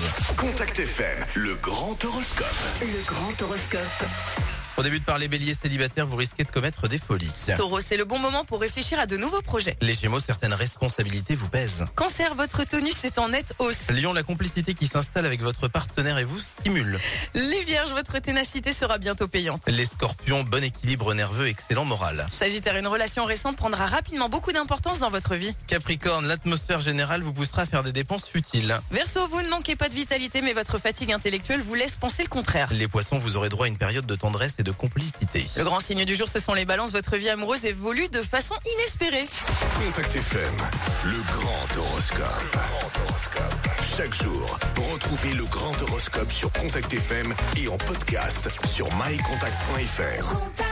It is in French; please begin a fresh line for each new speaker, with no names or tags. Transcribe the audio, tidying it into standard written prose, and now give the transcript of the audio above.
Contact FM, le grand horoscope.
Le grand horoscope.
On débute par les béliers célibataires, vous risquez de commettre des folies.
Taureau, c'est le bon moment pour réfléchir à de nouveaux projets.
Les gémeaux, certaines responsabilités vous pèsent.
Cancer, votre tonus est en nette hausse.
Lion, la complicité qui s'installe avec votre partenaire et vous stimule.
Les vierges, votre ténacité sera bientôt payante.
Les scorpions, bon équilibre nerveux, excellent moral.
Sagittaire, une relation récente prendra rapidement beaucoup d'importance dans votre vie.
Capricorne, l'atmosphère générale vous poussera à faire des dépenses futiles.
Verseau, vous ne manquez pas de vitalité, mais votre fatigue intellectuelle vous laisse penser le contraire.
Les poissons, vous aurez droit à une période de tendresse et de complicité.
Le grand signe du jour, ce sont les balances. Votre vie amoureuse évolue de façon inespérée.
Contact FM, le grand horoscope. Chaque jour, retrouvez le grand horoscope sur Contact FM et en podcast sur mycontact.fr.